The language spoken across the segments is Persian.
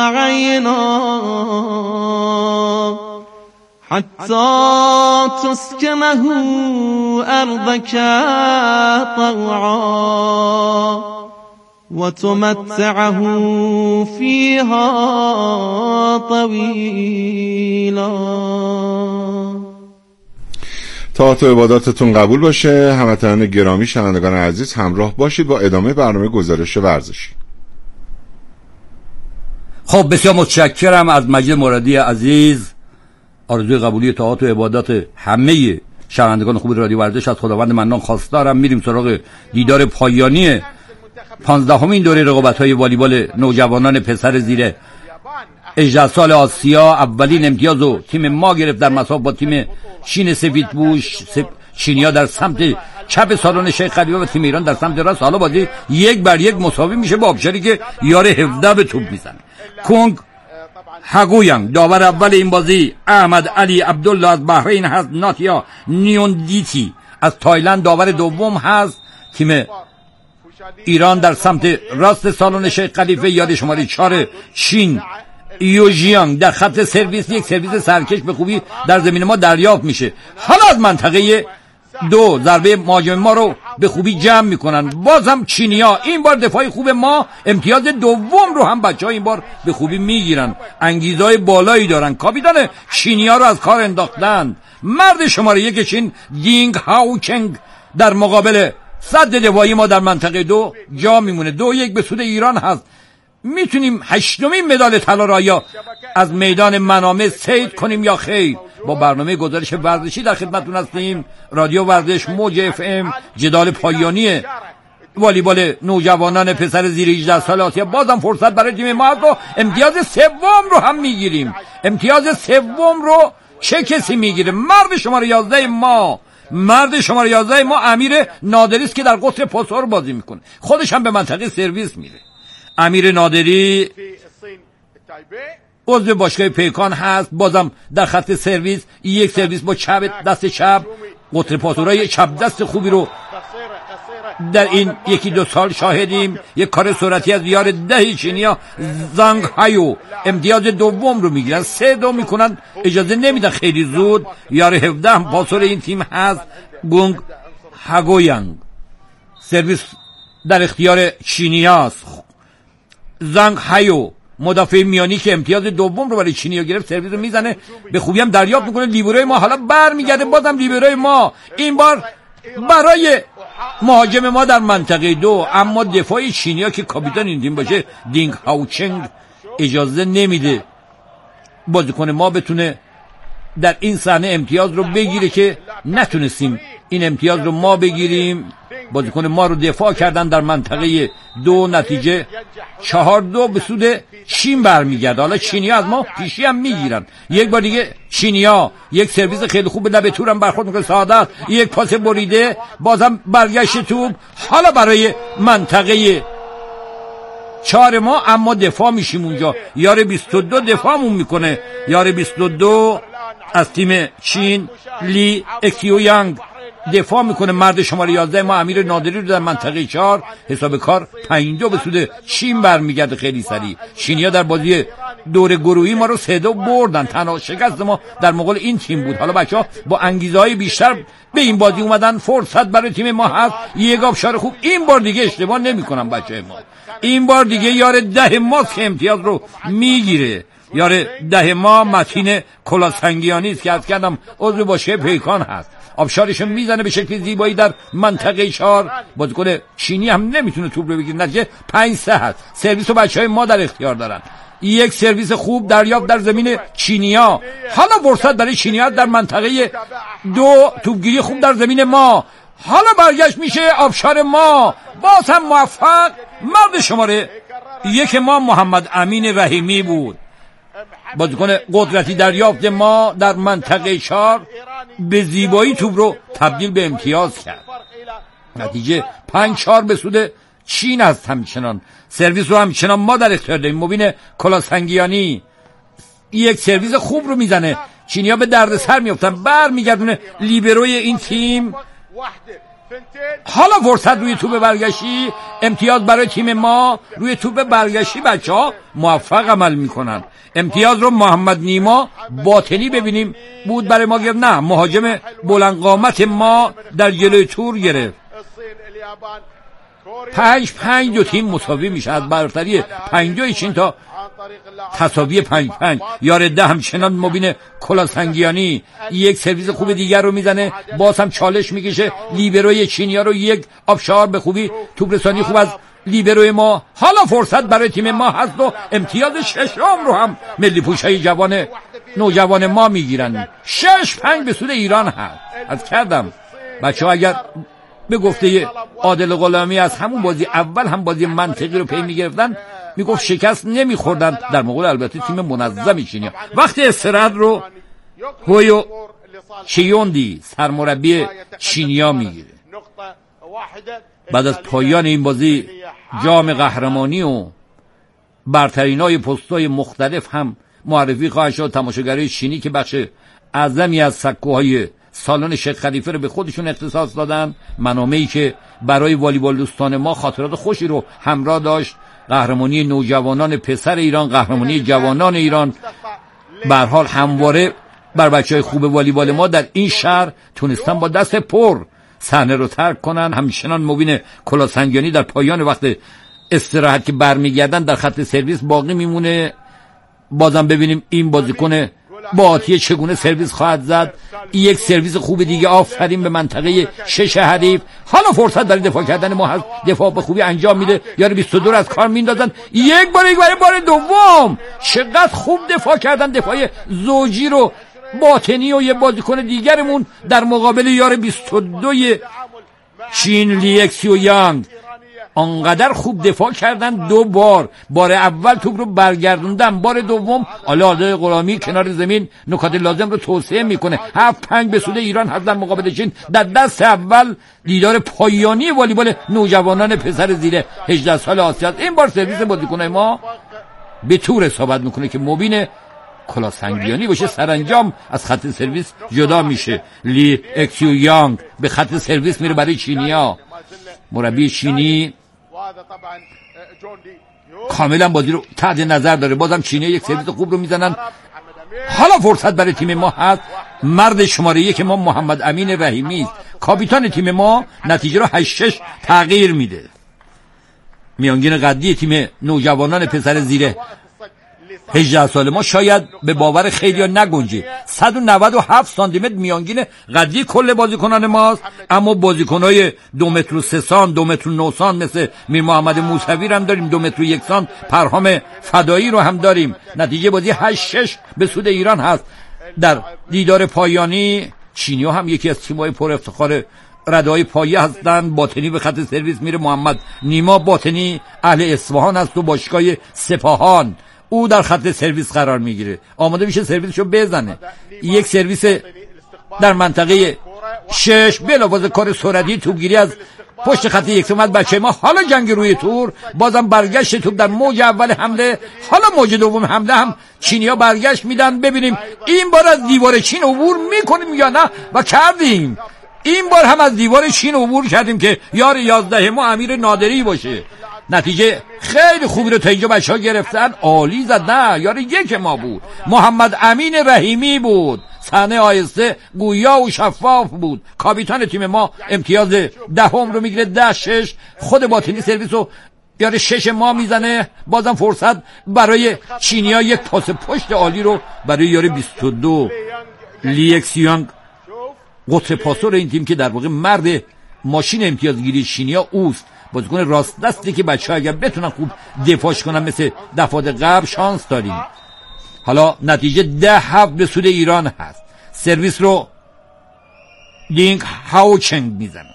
عينا حتى تسكنه أرضك طوعا وتمتعه فيها طويلا. طاعت و عباداتتون قبول باشه. هموطنان گرامی، شنوندگان عزیز، همراه باشید با ادامه برنامه گزارش ورزشی. خب بسیار متشکرم از مجید مرادی عزیز. آرزوی قبولی طاعت و عبادات همه شنوندگان خوب رادیو ورزش از خداوند منان خواستارم. میریم سراغ دیدار پایانی 15مین دوره رقابت‌های والیبال نوجوانان پسر زیر 18 سال آسیا. اولین امتیازو تیم ما گرفت در مسابقه با تیم چین سفیدپوش. چینیا در سمت چپ سالن شیخ خلیفه و تیم ایران در سمت راست. حالا بازی 1-1 مساوی میشه با آبشاری که یار 17 به توپ میزنه. کونگ هگویانگ داور اول این بازی، احمد علی عبدالله از بحرین هست، ناتیا نیوندیتی از تایلند داور دوم هست. تیم ایران در سمت راست سالن شیخ خلیفه یاد شماره 4 چین یوژیانگ در خط سرویس. یک سرویس سرکش به خوبی در زمین ما دریافت میشه. حالا از منطقه 2 ضربه مهاجم ما رو به خوبی جمع میکنن. بازم چینیا این بار دفاع خوب ما امتیاز دوم رو هم بچه‌ها این بار به خوبی میگیرن. انگیزهای بالایی دارن. کاپیتان چینیا رو از کار انداختن. مرد شماره 1 چین دینگ هاوچنگ در مقابل صد دفاعی ما در منطقه 2 جا میمونه. 2-1 به سود ایران هست. میتونیم 8مین مدال طلا را یا از میدان منامه صید کنیم یا خیر. با برنامه گزارش ورزشی در خدمتتون هستیم. رادیو ورزش موج FM. جدال پایانی والیبال نوجوانان پسر زیر 18 سال آسیا. بازم فرصت برای تیم ما هست و امتیاز سوم رو هم میگیریم. امتیاز سوم رو چه کسی میگیره؟ مرد شماره 11 ما. مرد شماره 11 ما امیر نادری است که در قطر پاسور بازی میکنه. خودش هم به منطقه سرویس میره. امیر نادری عضو باشگاه پیکان هست. بازم در خط سرویس، یک سرویس با چپ دست چپ. قطر پاسورای چپ دست خوبی رو در این 1-2 سال شاهدیم. یک کار سرعتی از یار 10 چینیا زانگ هایو امتیاز دوم رو میگیرن. 3-2 میکنن، اجازه نمیدن خیلی زود. یار 17 هم پاسور این تیم هست، گونگ هگویانگ. سرویس در اختیار چینیاست. زانگ هایو مدافع میانی که امتیاز دوم رو برای چینیا گرفت سرویس رو میزنه، به خوبی هم دریافت میکنه. لیبروی ما حالا برمیگرده. بازم لیبروی ما این بار برای مهاجم ما در منطقه 2. اما دفاع چینیا که کاپیتان این تیم باشه دینگ هاوچنگ اجازه نمیده بازیکن ما بتونه در این صحنه امتیاز رو بگیره که نتونستیم این امتیاز رو ما بگیریم. بازیکن ما رو دفاع کردن در منطقه 2. نتیجه 4-2 به سود چین برمیگرده. حالا چینیا از ما پیشی هم میگیرن. یک بار دیگه چینیا یک سرویس خیلی خوب به لبه تور هم برخورد میکنه. سعادت یک پاس بریده، بازم برگشت توپ. حالا برای منطقه 4 ما، اما دفاع میشیم اونجا. یار 22 دفاعمون میکنه. یار 22 از تیم چین لی اکیویانگ دفاع میکنه. مرد شماره 11 ما امیر نادری رو در منطقه 4. حساب کار 5-2 به سود چین برمیگرده خیلی سریع. چینیا در بازی دور گروهی ما رو 3-2 بردن. تنها شکست ما در مقابل این تیم بود. حالا بچه‌ها با انگیزه‌های بیشتر به این بازی اومدن. فرصت برای تیم ما هست. یک آبشار خوب. این بار دیگه اشتباه نمی‌کنن بچه‌های ما. این بار دیگه یار 10 ماست که امتیاز رو میگیره. یار 10 ما متین کلاسنگیانی است که از کردم عضو باشگاه پیکان هست. آبشارشون میزنه به شکل زیبایی در منطقه 4. بازیکن چینی هم نمیتونه توپ رو بگیره. نتیجه 5-3 هست. سرویس رو بچهای ما در اختیار دارن. یک سرویس خوب دریافت در زمین چینیا. حالا فرصت برای چینیا در منطقه 2. توپگیری خوب در زمین ما. حالا برگشت میشه آبشار ما. باز هم موفق. مرد شماره 1 ما محمد امین رحیمی بود. بازیکن قدرتی دریافت ما در منطقه 4 به زیبایی توپ رو تبدیل به امتیاز کرد. نتیجه 5-4 به سود چین است. همچنان سرویس رو همچنان ما در اختیار داریم. مبین کلاسنگیانی یک سرویس خوب رو میزنه. چینیا به درد سر میافتن. برمیگردونه لیبروی این تیم حالا فرصت روی توپ برگشتی، امتیاز برای تیم ما. روی توپ برگشتی بچه‌ها موفق عمل میکنن. امتیاز رو محمد نیما باطنی ببینیم بود برای ما گرفت، نه مهاجم بلند قامت ما در جلوی تور گرفت. 5-5 دو تیم مساوی میشه. از برتری 5-2 چین تا تساوی 5-5. یارده همچنان مبین کلاسنگیانی یک سرویس خوب دیگر رو میزنه، باز هم چالش میکشه لیبروی چینیا رو. یک آبشار به خوبی توپ رسانی خوب از لیبروی ما. حالا فرصت برای تیم ما هست و امتیاز ششم رو هم ملی پوشای نوجوان ما میگیرن. 6-5 به سود ایران هست. از کردم بچه ها اگر به گفته عادل غلامی از همون بازی اول هم بازی منطقی رو پی میگرفتن، میگفت شکست نمیخوردن. در مقابل البته تیم منظمی چینیا. وقتی استراحت رو هویو چیوندی سرمربی چینیا میگیره. بعد از پایان این بازی جام قهرمانی و برترینای پست‌های مختلف هم معرفی خواهد شد. تماشاگرای چینی که بخش اعظمی از سکوهای سالن شیخ خلیفه رو به خودشون اختصاص دادن، منامه‌ای که برای والیبال دوستان ما خاطرات خوشی رو همراه داشت. قهرمانی نوجوانان پسر ایران، قهرمانی جوانان ایران، به هر حال همواره بر بچهای خوب والیبال ما در این شهر تونستن با دست پر صحنه رو ترک کنن. همچنان مبین کلاسنگیانی در پایان وقت استراحت که برمیگردن در خط سرویس باقی میمونه. بازم ببینیم این بازیکن با آتیه چگونه سرویس خواهد زد. یک سرویس خوب دیگه. آفرین به منطقه 6 حریف. حالا فرصت برای دفاع کردن ما هست. دفاع به خوبی انجام میده. یار 22 از کار میندازن. یک بار دوم چقدر خوب دفاع کردن. دفاع زوجی رو باطنی و یه بازیکن دیگرمون در مقابل یار 22 چین لیکسیو یانگ انقدر خوب دفاع کردن. دو بار اول توپ رو برگردوندن، بار دوم عادل غلامی کنار زمین نکات لازم رو توسعه میکنه. 7-5 به سود ایران هست در مقابل چین. در دست اول لیدر پایانی والیبال نوجوانان پسر زیر 18 سال آسیا. این بار سرویس بازیکن ما به طور ثابت میکنه که مبین کلاسنگیانی باشه. سرانجام از خط سرویس جدا میشه. لی اکسیو یانگ به خط سرویس میره برای چینیا. مربی چینی کاملا بازی رو تحت نظر داره. بازم چینی یک سرویس خوب رو میزنن. حالا فرصت برای تیم ما هست. مرد شماره 1 ما محمد امین رحیمی است. کاپیتان تیم ما نتیجه رو 8-6 تغییر میده. میانگین قدی تیم نوجوانان پسر زیر 18 سال ما شاید به باور خیلی‌ها نگنجه. 197 سانتی متر میانگین قدی کل بازیکنان ماست. اما بازیکنای 2 متر و 3 سانت، 2 متر و 9 سانت مثل میر محمد موسوی هم داریم. 2 متر و 1 سانت پرهام فدایی رو هم داریم. نتیجه بازی 8-6 به سود ایران هست. در دیدار پایانی چینی‌ها هم یکی از تیم‌های پر افتخار ردای پایه هستند. باطنی به خط سرویس میره محمد نیما. باطنی اهل اصفهان است و باشگاه سپاهان. او در خط سرویس قرار میگیره، آماده میشه سرویسشو بزنه. یک سرویس در منطقه 6 بلاوازه کار سرعتی توپگیری از پشت خط یک اومد بچه ما. حالا جنگ روی تور. بازم برگشت توپ در موج اول حمله. حالا موج دوم حمله هم چینی‌ها برگشت میدن. ببینیم این بار از دیوار چین عبور میکنیم یا نه. و کردیم. این بار هم از دیوار چین عبور کردیم که یار 11 ما امیر نادری باشه. نتیجه خیلی خوبی رو تا اینجا بچه‌ها گرفتن. عالی زد. نه یار 1 ما بود، محمد امین رحیمی بود. صحنه آهسته گویا و شفاف بود. کاپیتان تیم ما امتیاز 10 رو میگیره. 10-6. خود باطنی سرویس رو یار 6 ما میزنه. بازم فرصت برای چینی‌ها. یک پاس پشت عالی رو برای یار 22 لیکسیانگ قطر پاسور این تیم که در واقع مرد ماشین امتیازگیری چینی‌ها اوست. بازیکن راست دستی که بچه‌ها اگر بتونن خوب دفاعش کنن مثل دفعات قبل شانس داریم. حالا نتیجه 10-7 به سود ایران هست. سرویس رو دینگ هاوچنگ میزنه.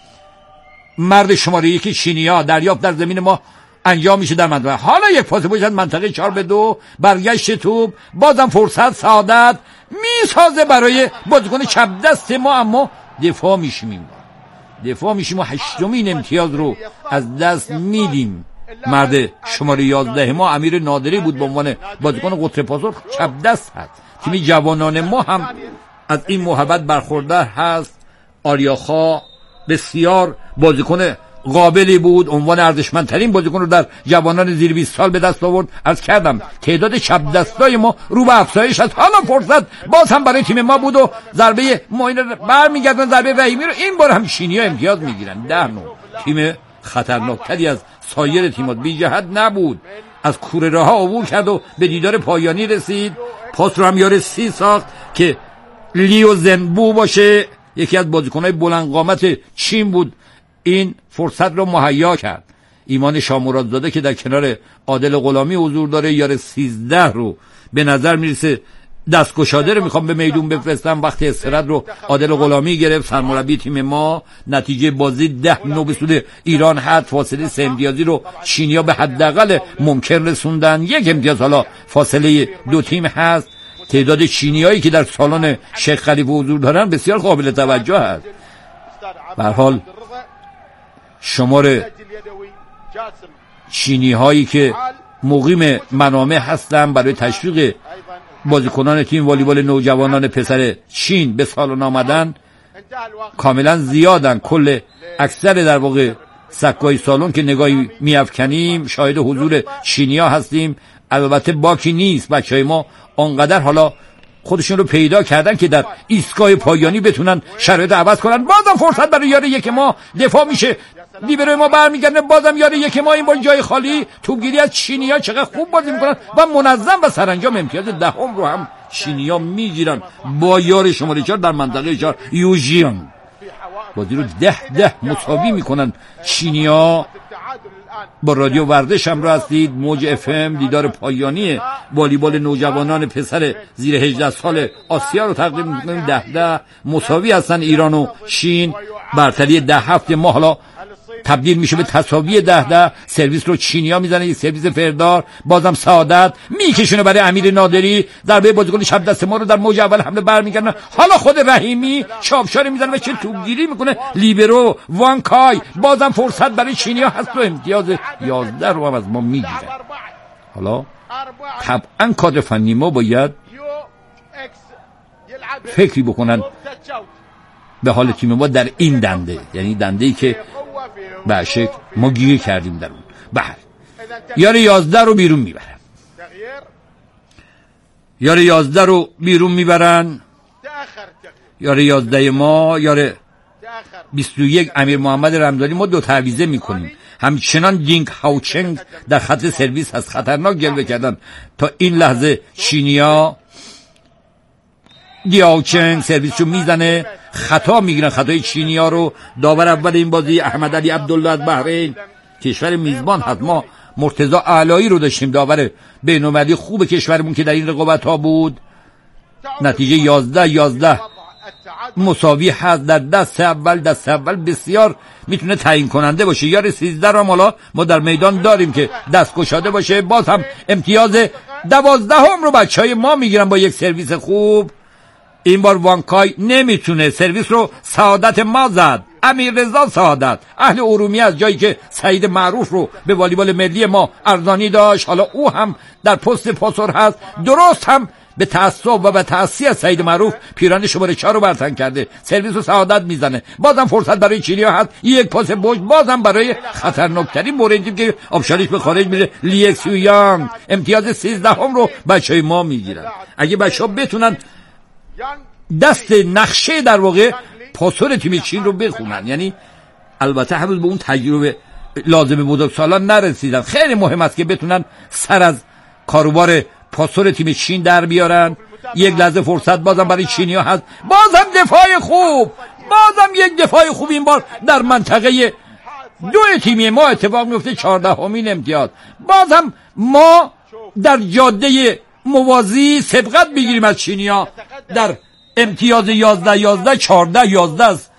مرد شماره 1 چینی‌ها. دریافت در زمین ما انجام میشه در منطقه. حالا یک پاس پشت منطقه 4-2 برگشت توپ. بازم فرصت سعادت میسازه برای بازیکن چپ دست ما. اما دفاع میشیم و 8مین امتیاز رو از دست میدیم. مرد شماره 11 ما امیر نادری بود به عنوان بازیکن قطر پاسور چپ دست هست. تیم جوانان ما هم از این محبت برخوردار هست. آریاخا بسیار بازیکن قابلی بود، عنوان ارزشمندترین بازیکن رو در جوانان زیر 20 سال به دست آورد. عرض کردم تعداد چپ دستای ما رو به افزایش است. حالا فرصت باز هم برای تیم ما بود و ضربه معین برمیگردن، ضربه رحیمی رو این بار هم چینی‌ها امتیاز میگیرن. 10-9 تیم خطرناکتری از سایر تیم‌ها، بی جهت نبود، از کوره راه عبور کرد و به دیدار پایانی رسید. پاس رو هم یار سی ساخت که لیو زنبو باشه، یکی از بازیکن‌های بلند قامت چین بود، این فرصت رو مهیا کرد. ایمان شامرادزاده که در کنار عادل غلامی حضور داره، یار 13 رو به نظر میرسه دستگشاده رو میخوام به میدون بفرستم. وقتی استراحت رو عادل غلامی گرفت، سرمربی تیم ما. نتیجه بازی 10-9 به سود ایران هست. فاصله 3 امتیازی رو چینی‌ها به حداقل ممکن رسوندن. 1 امتیاز حالا فاصله دو تیم هست. تعداد چینی‌هایی که در سالن شیخ خلیفه حضور دارن بسیار قابل توجه است. به هر حال شمار چینی‌هایی که مقیم منامه هستن برای تشویق بازیکنان تیم والیبال نوجوانان پسر چین به سالن آمدن کاملا زیادن. کل اکثر در واقع سکای سالن که نگاهی میافکنیم شاهد حضور چینی‌ها هستیم. البته باکی نیست، بچهای ما آنقدر حالا خودشون رو پیدا کردن که در ایستگاه پایانی بتونن شرایط عوض کنن. بازم فرصت برای یار یک ما، دفاع میشه، لیبروی ما برمیگردن، بازم یار یک ما، این بار جای خالی. توپگیری از چینی‌ها چقدر خوب بازی میکنن و منظم و سرانجام امتیاز 10 رو هم چینی‌ها میگیرن با یار شماره 4 در منطقه 4 یوژیان. بازی رو 10-10 مساوی میکنن چینی‌ها. با رادیو ورزش هم رو هستید، موج اف ام. دیدار پایانی والیبال نوجوانان پسر زیر 18 سال آسیا رو تقدیم می‌کنیم. 10-10 مساوی هستن ایران و چین. برتری 10-7 ما حالا تبدیل میشه به تساوی 10-10. سرویس رو چینی‌ها میزنه، یک سرویس فردار. بازم سعادت میکشونه برای امیر نادری. ضربه بازیکن شب دست ما رو در موج اول حمله برمیگردن. حالا خود رحیمی چاپشاری میزنه و چه توپگیری میکنه لیبرو وانکای. بازم فرصت برای چینی‌ها هست و امتیاز 11 رو هم از ما میگیره. حالا طبعا کادر فنی ما باید فکری بکنن به حال تیم ما در این دنده، یعنی دنده‌ای که به شکل ما گیر کردیم در اون. بله یار 11 رو بیرون میبرن، یار 11 رو بیرون میبرن. یار 11 ما، یار 21 امیر محمد رمضانی. ما دو تعویضه میکنیم. همچنان دینگ هاوچنگ در خط سرویس هست، خطرناک جلوه کردن تا این لحظه چینیا. دیاوچنگ سرویسشو میزنه، خطا میگیرن، خطای چینی‌ها رو. داور اول این بازی احمد علی عبدالله از بحرین، کشور میزبان هست. ما مرتضی علایی رو داشتیم، داور بین‌المللی خوب کشورمون که در این رقابت‌ها بود. نتیجه 11-11 مساوی هست در دست اول. دست اول بسیار میتونه تعیین کننده باشه. یار 13 رو حالا ما در میدان داریم که دست گشاده باشه. باز هم امتیاز 12 رو بچهای ما میگیرن با یک سرویس خوب. این بار وانکای نمیتونه، سرویس رو سعادت ما زد، امیر رضا سعادت، اهل ارومیه، از جایی که سعید معروف رو به والیبال ملی ما ارزانی داشت. حالا او هم در پست پاسور هست. درست هم به تعصب و به تأسی از سعید معروف پیران شماره 4 رو برتن کرده. سرویس رو سعادت میزنه. بازم فرصت برای چینی‌ها هست، یک پاس بوج. بازم برای خطرناکترین موردی که آبشاریش به خارج میره لیکسیو یانگ. امتیاز 13 رو بچهای ما میگیرن. اگه بچه‌ها بتونن دست نقشه در واقع پاسور تیم چین رو بخونن، یعنی البته هنوز به اون تجربه لازم بزرگسالان نرسیدن. خیلی مهم است که بتونن سر از کاروبار پاسور تیم چین در بیارن. یک لحظه فرصت بازم برای چینی‌ها هست. بازم دفاع خوب، بازم یک دفاع خوب. این بار در منطقه دو تیمی ما اتفاق میفته. 14مین امتیاز. بازم ما در جاده موازی سبقت بگیریم از چینی‌ها در امتیاز 11-11 14-11 است.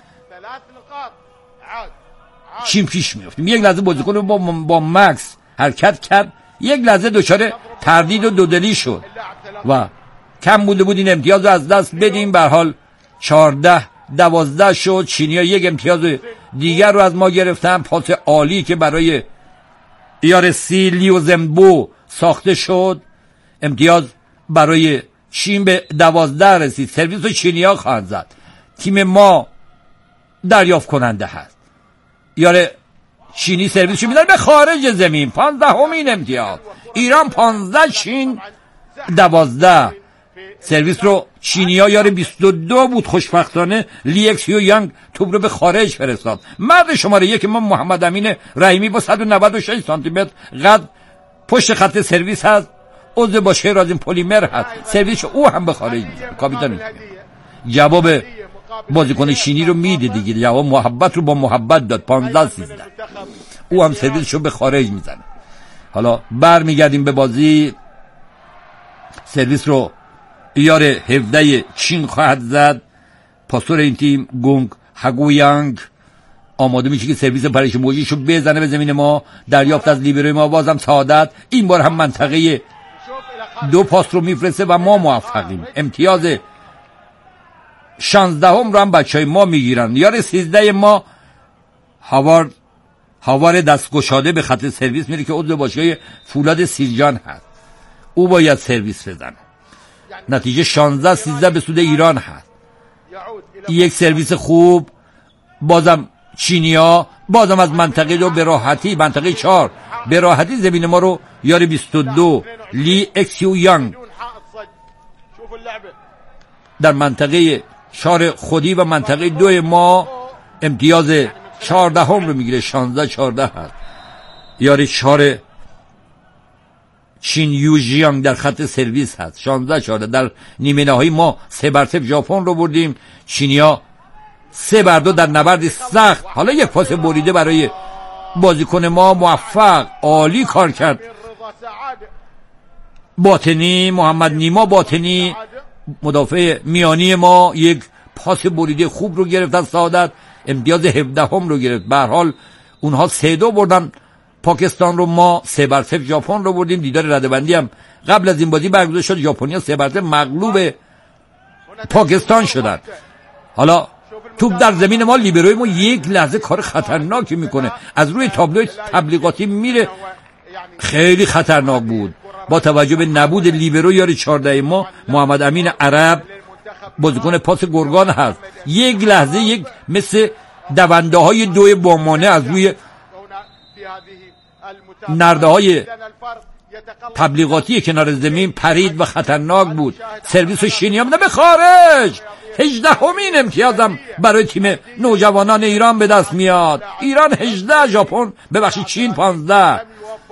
چین پیش میافتیم. یک لحظه بازیکن رو با مکس حرکت کرد، یک لحظه دچار تردید و دودلی شد و کم بوده بود این امتیاز رو از دست بدیم. به هر حال 14-12 شد. چینی‌ها یک امتیاز دیگر رو از ما گرفتن. پاس عالی که برای یار سی لیو زنبو ساخته شد. امتیاز برای چین به 12 رسید. سرویس رو چینی‌ها خواهند زد. تیم ما دریافت کننده هست. یاره چینی سرویسشو میدن به خارج زمین. 15مین امتیاز ایران 15، چین 12. سرویس رو چینی‌ها یاره 22 بود، خوشبختانه لی اکسیو یانگ توپ رو به خارج فرستاد. مرد شماره 1 ما محمد امین رحیمی با 196 سانتی متر قد پشت خط سرویس هست، عضو باشگاه رازین پلیمر هست. سرویس او هم به خارج میزنه. کاپیتان جواب بازیکن چینی رو میده دیگه، جواب محبت رو با محبت داد. 15-13 او هم سرویسشو به خارج میزنه. حالا برمیگردیم به بازی. سرویس رو یار 17 چین خواهد زد. پاسور این تیم گونگ هگویانگ آماده میشه که سرویس پرش موجیشو بزنه به زمین ما. دریافت از لیبروی ما بازم سعادت، این بار هم منطقه 2 پاس رو میفرسته و ما موفقیم. امتیاز 16 رو هم بچهای ما میگیرن. یار 13 ما هاوار دستگشاده به خط سرویس میره که عضو باشگاه فولاد سیرجان هست. او باید سرویس بزنه. نتیجه 16-13 به سود ایران هست. یک سرویس خوب بازم چینیا، بازم از منطقه 2 به راحتی، منطقه 4 به راحتی زمین ما رو یار 22 لی اکسیو یانگ در منطقه 4 خودی و منطقه 2 ما امتیاز 14 رو میگیره. 16-14 هست. یار 4 چین یوژیانگ در خط سرویس هست. 16-14. در نیمه نهایی ما 3-0 ژاپن رو بردیم. چینیا 3-2 در نبرد سخت. حالا یک پاس بریده برای بازیکن ما، موفق، عالی کار کرد باطنی، محمد نیما باطنی مدافع میانی ما، یک پاس بریده خوب رو گرفت از سعادت. امتیاز 17 رو گرفت. به هر حال اونها 3-2 بردن پاکستان رو، ما 3-0 ژاپن رو بردیم. دیدار رده‌بندی هم قبل از این بازی برگزار شد. ژاپنیا 3-0 مغلوب پاکستان شدن. حالا توپ در زمین ما، لیبروی ما یک لحظه کار خطرناکی میکنه، از روی تابلوی تبلیغاتی میره. خیلی خطرناک بود با توجه به نبود لیبرو. یاری 14 ما محمد امین عرب بازیکن پاس گرگان هست. یک لحظه یک مثل دونده های 2 بامانه از روی نرده های تبلیغاتی کنار زمین پرید و خطرناک بود. سرویس شینیام به خارج. 18مین امتیازم برای تیم نوجوانان ایران به دست میاد. ایران 18، ژاپن ببخشید چین 15.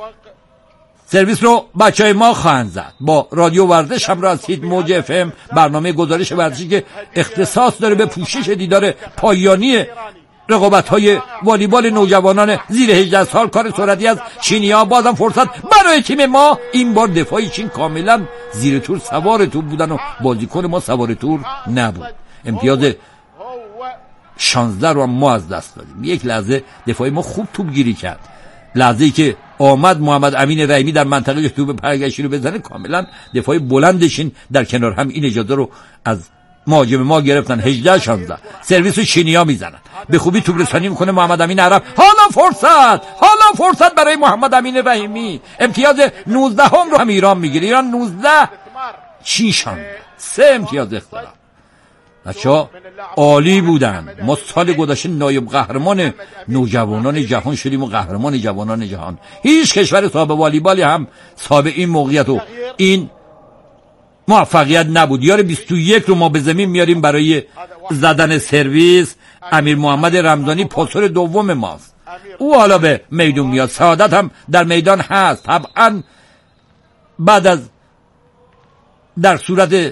سرویس رو بچهای ما خواهند زد. با رادیو ورزش هم رسید موج اف ام، برنامه گزارش ورزشی که اختصاص داره به پوشش دیدار پایانی رقابت‌های والیبال نوجوانان زیر 18 سال. کار سرعتی از چینی‌ها، بازم فرصت برای تیم ما. این بار دفاعی چین کاملا زیر تور سوار توپ بودن و بازیکن ما سوار تور نبود. امتیاز 16 رو هم ما از دست دادیم. یک لحظه دفاعی ما خوب توپ گیری کرد. لحظه‌ای که آمد محمد امین رحیمی در منطقه توپ پرگشتی رو بزنه، کاملا دفاعی بلندشین در کنار هم این اجازه رو از مهاجم ما گرفتن. 18-16 سرویس چینی‌ها میزنن. به خوبی توپ رسانی میکنه محمد امین عرب. حالا فرصت برای محمد امین رحیمی. امتیاز 19 رو هم ایران میگیره. ایران 19، چین 3 امتیاز اختلاف. بچه‌ها عالی بودن. ما سال گذشته نایب قهرمان نوجوانان جهان شدیم و قهرمان جوانان جهان. هیچ کشور صاحب والیبالی هم صاحب این موقعیت و این موفقیت نبود. یار 21 رو ما به زمین میاریم برای زدن سرویس. امیر محمد رمضانی پاسور دوم ماست. او حالا به میدون میاد. سعادت هم در میدان هست. طبعا بعد از در صورت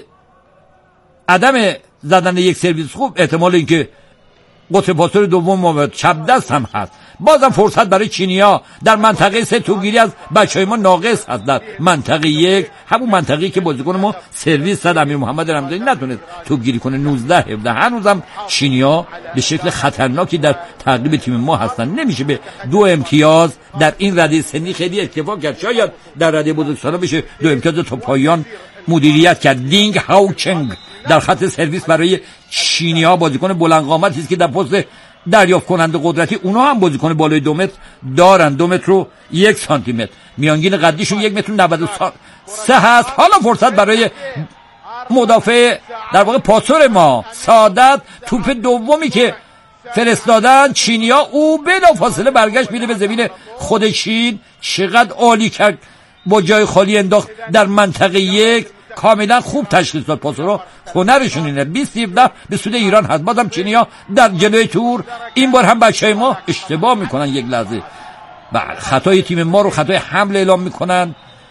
عدم زدن یک سرویس خوب، احتمال اینکه قطر پاسور دوم ما چپ دست هم هست. بازم فرصت برای چینی‌ها در منطقه 3. توپگیری از بچهای ما ناقص هست. در منطقه 1، همون منطقه‌ای که بازیکن ما سرویس زد، امیر محمد رمضانی نتونست توپگیری کنه. 19-17 هنوزم چینی‌ها به شکل خطرناکی در تعقیب تیم ما هستن. نمیشه به 2 امتیاز در این رده سنی خیلی اکتفا کرد. شاید در رده بزرگسالان بشه 2 امتیاز تا پایان مدیریت کرد. دینگ هاوچنگ در خط سرویس برای چینی‌ها بازیکن بلند قامتی است که در پست دریافت کننده قدرتی اونا هم بازیکن بالای 2 متر دارن. 2 متر و 1 سانتی متر. میانگین قدیشون 1 متر و 93 هست. حالا فرصت برای مدافع در واقع پاسور ما سعادت. توپ دومی که فرستادن چینیا، او بلافاصله برگشت میره به زمین خود چین. چقدر عالی کرد، با جای خالی انداخت در منطقه یک، کاملا خوب تشخیص داد. پاسورا هنرشون اینه. 20-17 به سود ایران هست. بازم چینیا در جلوی تور. این بار هم بچهای ما اشتباه میکنن یک لحظه. خطای تیم ما رو خطای حمله اعلام میکنن.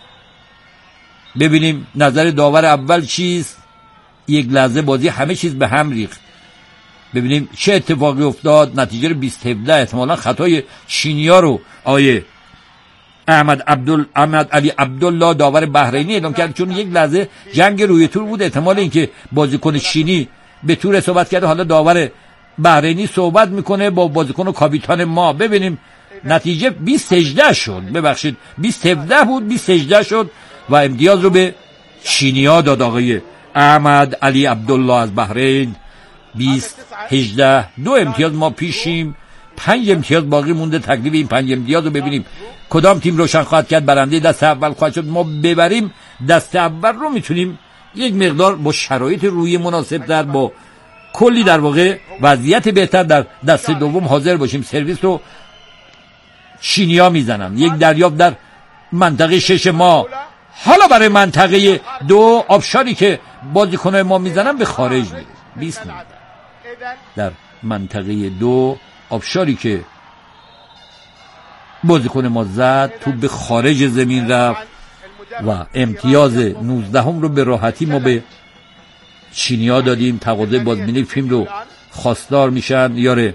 ببینیم نظر داور اول چیست. یک لحظه بازی همه چیز به هم ریخت. ببینیم چه اتفاقی افتاد. نتیجه 20-17 احتمالاً خطای چینیا رو آیه احمد علی عبدالله داور بحرینی اعلام کرد، چون یک لحظه جنگ روی تور بود. احتمال اینکه بازیکن چینی به تور صحبت کرده، حالا داور بحرینی صحبت میکنه با بازیکن و کاپیتان ما. ببینیم نتیجه 20-18 شد. ببخشید 20-17 بود، 20-18 شد و امتیاز رو به چینیا داد آقای احمد علی عبدالله از بحرین. 20-18 2 امتیاز ما پیشیم. 5 امتیاز باقی مونده. تکلیف این 5 امتیاز رو ببینیم کدام تیم روشن خواهد کرد. برنده دست اول خواهد شد. ما ببریم دست اول رو میتونیم یک مقدار با شرایط روی مناسب تر، با کلی در واقع وضعیت بهتر در دست دوم حاضر باشیم. سرویس رو چینیا میزنن. یک دریافت در منطقه 6 ما. حالا برای منطقه 2 آبشاری که بازیکن‌های ما میزنن به خارج میره. 20 در منطقه 2 آبشاری که بازیکن ما زد تو به خارج زمین رفت و امتیاز 19 رو به راحتی ما به چینیا دادیم. تقاضای بازبینی فیلم رو خواستار میشن. یاره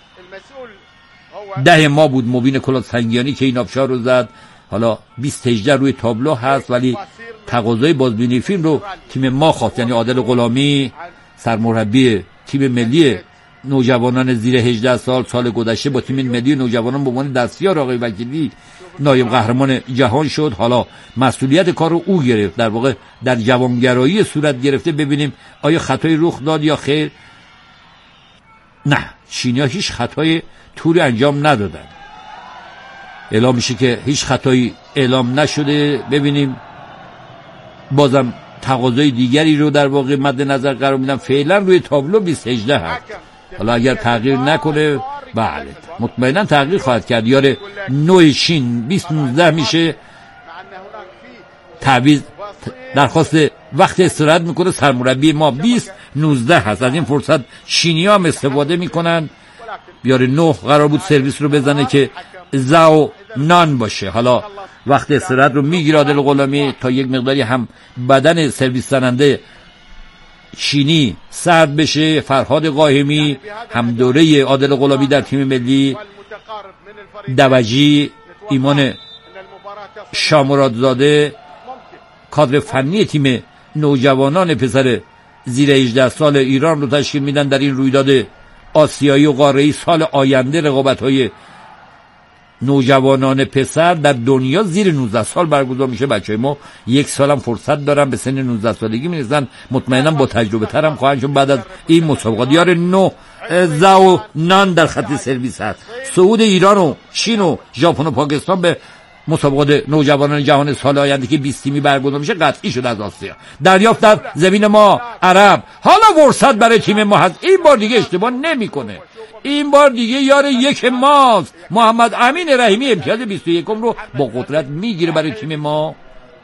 10 ما بود مبین کلات سنگیانی که این آبشار رو زد. حالا 20-18 روی تابلو هست، ولی تقاضای بازبینی فیلم رو تیم ما خواست. یعنی عادل غلامی سرمربی تیم ملی نوجوانان زیر 18 سال گذشته با تیم ملی نوجوانان به عنوان دستیار آقای وکیلی نایب قهرمان جهان شد. حالا مسئولیت کار رو او گرفت، در واقع در جوانگرایی صورت گرفته. ببینیم آیا خطای رخ داد یا خیر. نه، چینی‌ها هیچ خطای توری انجام ندادن. اعلام میشه که هیچ خطایی اعلام نشده. ببینیم بازم تقاضای دیگری رو در واقع مد نظر قرار میدم. فعلا روی تابلو 20-18 هست. حالا اگر تغییر نکنه بله مطمئنا تغییر خواهد کرد. یاره نوع چین 20-19 میشه. تعویض درخواست وقت استراحت میکنه سرمربی ما. 20-19 هست. از این فرصت چینی‌ها هم استفاده میکنن. یاره 9 قرار بود سرویس رو بزنه که زاو نان باشه. حالا وقت استراحت رو میگیره عادل غلامی تا یک مقداری هم بدن سرویس زننده چینی سرد بشه. فرهاد قاهمی هم دوره عادل غلامی در تیم ملی، دوجی، ایمان شامرادزاده کادر فنی تیم نوجوانان پسر زیر 18 سال ایران رو تشکیل میدن. در این رویداد آسیایی و قاره‌ای سال آینده رقابت‌های نوجوانان پسر در دنیا زیر 19 سال برگزار میشه. بچهای ما 1 سال هم فرصت دارن به سن 19 سالگی میرسن. مطمئنا با تجربه تر هم خواهند شد بعد از این مسابقات. دیار 9 زاو نان در خط سرویس هست. صعود ایران و چین و ژاپن و پاکستان به مسابقات نوجوانان جهان سال آینده که 20 تیمی برگزار میشه قطعی شد از آسیا. دریافت در زمین ما عرب. حالا فرصت برای تیم ما هست. این بار دیگه اشتباه نمیکنه. این بار دیگه یار یک ماست. محمد امین رحیمی امتیاز 21 رو با قدرت میگیره برای تیم ما.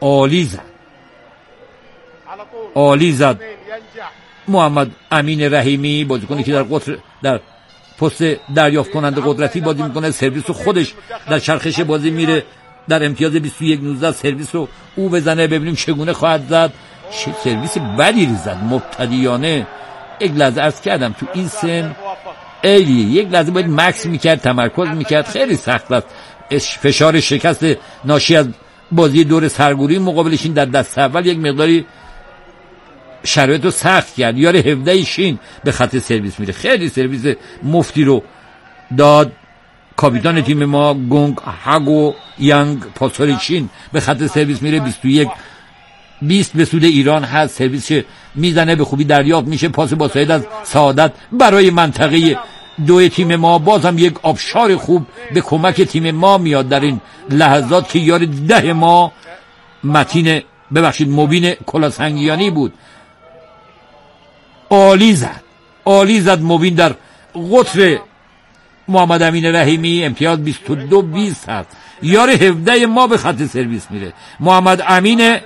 عالی زد محمد امین رحیمی، بازیکنی که در پست دریافت کننده قدرتی بازی میکنه. سرویس رو خودش در چرخش بازی میره. در امتیاز 21-19 سرویس رو او بزنه. ببینیم چگونه خواهد زد. چه سرویس بدی زد مبتدیانه. یک لحظه عرض کردم تو این سن یک لحظه باید مکس میکرد، تمرکز میکرد. خیلی سخت است. فشار شکست ناشی از بازی دور سرگوری مقابلشین در دست اول یک مقداری شرایط رو سخت کرد. یار 17 شین به خط سرویس میره. خیلی سرویس مفتی رو داد کاپیتان تیم ما گونگ هاگو یانگ. پاسور چین به خط سرویس میره. 21-20 به سود ایران هست. سرویس میزنه به خوبی دریافت میشه. پاس با سعید از سعادت برای منطقه 2 تیم ما. باز هم یک آبشار خوب به کمک تیم ما میاد در این لحظات که یار 10 ما مبین کلاسنگیانی بود. عالی زد مبین در قطر محمد امین رحیمی امتیاز 22-20 هست. یار 17 ما به خط سرویس میره. محمد امین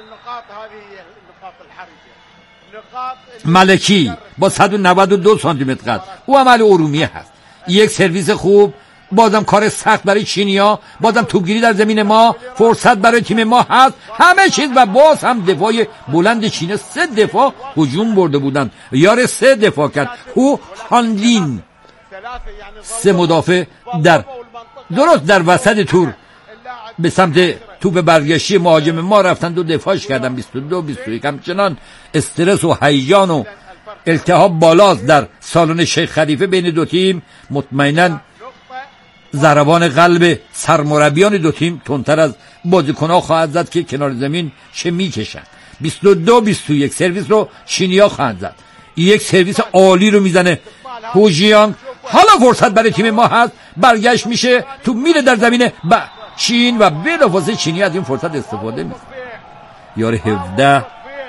ملکی با 192 سانتی متر قد، او عمل ارومیه هست. یک سرویس خوب، بازم کار سخت برای چینیا، بازم توپگیری در زمین ما، فرصت برای تیم ما هست، همه چیز. و باز هم دفاع بلند چینه 3 دفاع هجوم برده بودن، یار 3 دفاع کرد. هو هانلین 3 مدافع در درست در وسط تور به سمت توپ برگشتی مهاجم ما رفتن، 2 دفاعش کردن. 22-21. همچنان استرس و هیجان و التهاب بالاست در سالن شیخ خلیفه بین دو تیم. مطمئناً ضربان قلب سرمربیان دو تیم تندتر از بازیکن‌ها خواهد زد که کنار زمین چه میکشن. 22-21 سرویس رو چینی‌ها خواهند زد. یک سرویس عالی رو میزنه هوژیانگ. حالا فرصت برای تیم ما هست، برگشت میشه تو میره در زمین چین و بلافاصله چینی از این فرصت استفاده میکنه. یار 17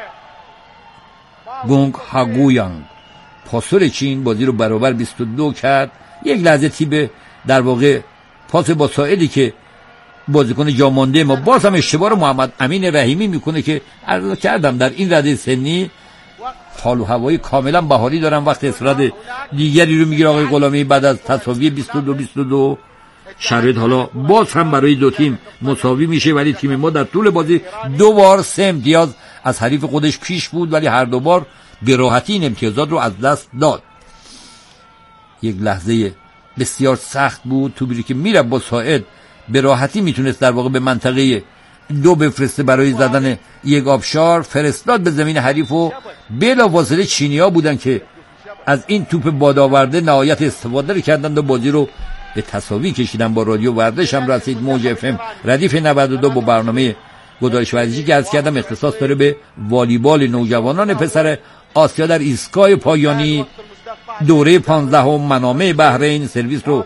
گونگ هاگویانگ پاسور چین بازی رو برابر 22 کرد. یک لحظه تیب در واقع پاس با ساعدی که بازیکن جامانده ما باز هم اشتباه رو محمد امین رحیمی میکنه که عرض کردم در این رده سنی حال و هوای کاملا بهاری دارن. وقت اصرار دیگری رو میگیره آقای غلامی بعد از تساوی 22-22. شرایط حالا باز هم برای دو تیم مساوی میشه، ولی تیم ما در طول بازی 2 بار 3 امتیاز از حریف خودش پیش بود، ولی هر 2 بار به راحتی این امتیازات رو از دست داد. یک لحظه بسیار سخت بود. توپی که میره با ساعد به راحتی میتونست در واقع به منطقه 2 بفرسته برای زدن یک آبشار، فرستاد به زمین حریف و بلافاصله چینی‌ها بودن که از این توپ بادآورده نهایت استفاده کردند و بازی رو به تساوی کشیدن. با رادیو ورزش هم رسید. موج اف ام ردیف 92 با برنامه گزارش ورزشی که عرض کردم اختصاص داره به والیبال نوجوانان پسر آسیا در ایستگاه پایانی دوره 15 منامه بحرین. سرویس رو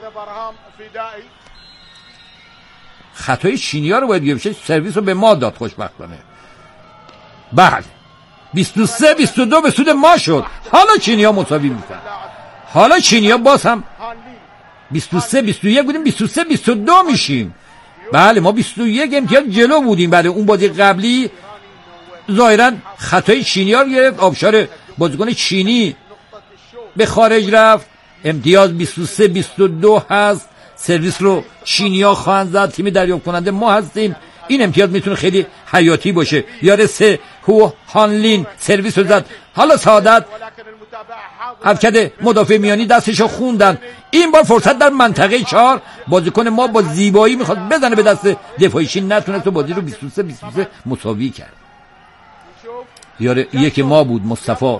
خطای چینی‌ها رو باید بشه، سرویس رو به ما داد خوشبختانه. بله 23-22 به سود ما شد. حالا چینی‌ها مساوی میکنن. حالا چینی‌ها باز هم 23-21 بودیم، 23-22 میشیم. بله ما 21 امتیاز جلو بودیم. بعد اون بازی قبلی ظاهرا خطای چینی‌ها رو گرفت، آبشار بازیکن چینی به خارج رفت. امتیاز 23-22 هست. سرویس رو چینی‌ها خواهند زد. تیم دریافت کننده ما هستیم. این امتیاز میتونه خیلی حیاتی باشه. یار 3 هو هانلین سرویس رو زد. حالا سعادت حرکت مدافع میانی دستشو خوندن. این بار فرصت در منطقه 4 بازیکن ما با زیبایی میخواد بزنه به دست دفاعی چین، نتونست و بازی رو 23-23 مساوی کرد. یار 1 ما بود مصطفی.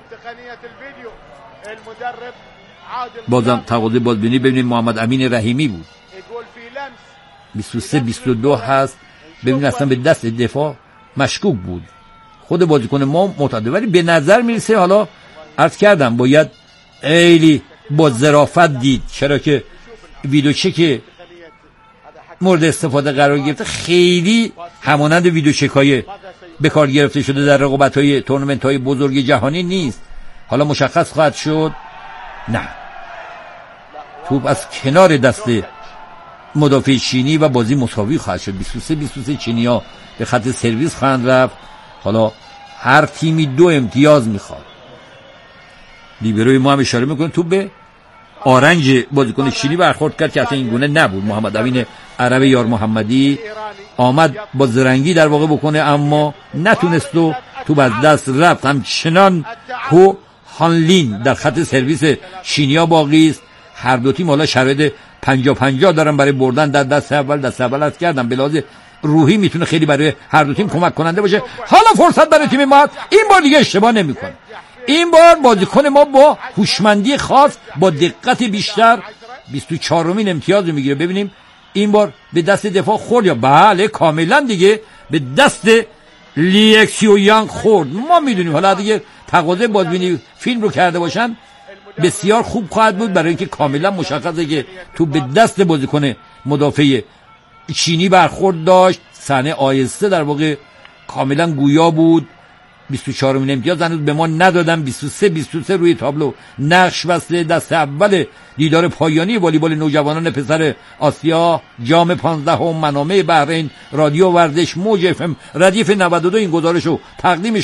بازم تقاضای بازبینی ببینیم محمد امین رحیمی بود. 23-22 هست. ببینید اصلا به دست دفاع مشکوک بود. خود بازیکن ما معتاد، ولی به نظر میرسه حالا عرض کردم باید خیلی با ظرافت دید، چرا که ویدیو چک مورد استفاده قرار گرفته خیلی همانند ویدیو چک‌های به کار گرفته شده در رقابت‌های تورنمنت‌های بزرگ جهانی نیست. حالا مشخص خواهد شد. نه، توپ از کنار دست مدافع چینی و بازی مساوی خواهد شد. 23-23 چینی‌ها به خط سرویس خواهند رفت. حالا هر تیمی 2 امتیاز میخواد. لیبروی ما هم اشاره میکنه توپ به آرنج بازیکن چینی برخورد کرد که اصلا این گونه نبود. محمد امین عرب یار محمدی آمد با زرنگی در واقع بکنه اما نتونست و توپ از دست رفت. همچنان هو هانلین در خط سرویس چینیا باقی است. هر دو تیم حالا شرایط 50-50 دارن برای بردن در دست اول از کردن. به لحاظ روحی میتونه خیلی برای هر دو تیم کمک کننده باشه. حالا فرصت برای تیم ما، این بار دیگه اشتباه نمیکنه. این بار بازیکن ما با هوشمندی خاص با دقت بیشتر 24مین امتیاز رو میگیره. ببینیم این بار به دست دفاع خورد یا بله کاملا دیگه به دست لیکسیو یانگ خورد. ما میدونیم حالا دیگه تقاضای بازبینی فیلم رو کرده باشن بسیار خوب خواهد بود، برای اینکه کاملا مشخصه که تو به دست بازیکن مدافع چینی برخورد داشت. صحنه آیسته در واقع کاملا گویا بود. 24مین امتیاز هنوز به ما ندادن. 23 روی تابلو نقش بسته. دست اول دیدار پایانی والیبال نوجوانان پسر آسیا جام 15 منامه بحرین. رادیو ورزش موج FM ردیف 92 این گزارش رو تقدیم